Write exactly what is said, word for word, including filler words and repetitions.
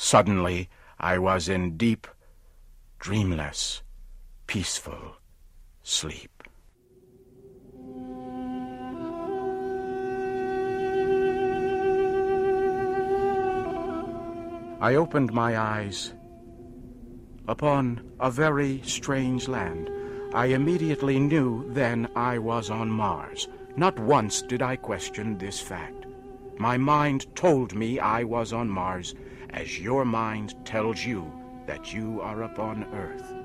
Suddenly, I was in deep, dreamless, peaceful sleep. I opened my eyes upon a very strange land. I immediately knew then I was on Mars. Not once did I question this fact. My mind told me I was on Mars, as your mind tells you that you are upon Earth.